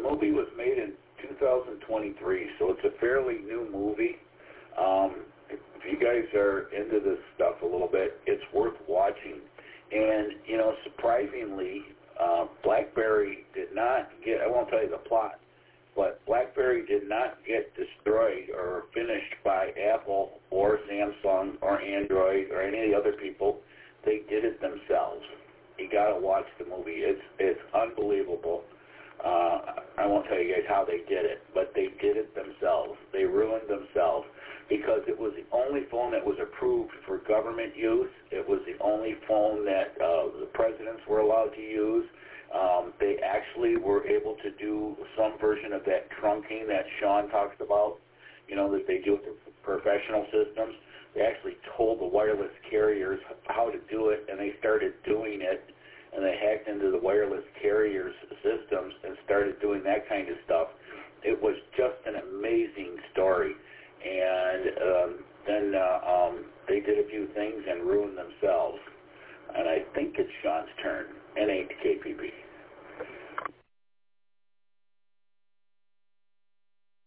movie was made in 2023, so it's a fairly new movie. If you guys are into this stuff a little bit, it's worth watching. And, you know, surprisingly, BlackBerry did not get, I won't tell you the plot, but BlackBerry did not get destroyed or finished by Apple or Samsung or Android or any of the other people. They did it themselves. You got to watch the movie. It's unbelievable. I won't tell you guys how they did it, but they did it themselves. They ruined themselves because it was the only phone that was approved for government use. It was the only phone that the presidents were allowed to use. They actually were able to do some version of that trunking that Sean talks about, you know, that they do with the professional systems. They actually told the wireless carriers how to do it, and they started doing it, and they hacked into the wireless carriers' systems and started doing that kind of stuff. It was just an amazing story. And then they did a few things and ruined themselves. And I think it's Sean's turn. N8 KPP.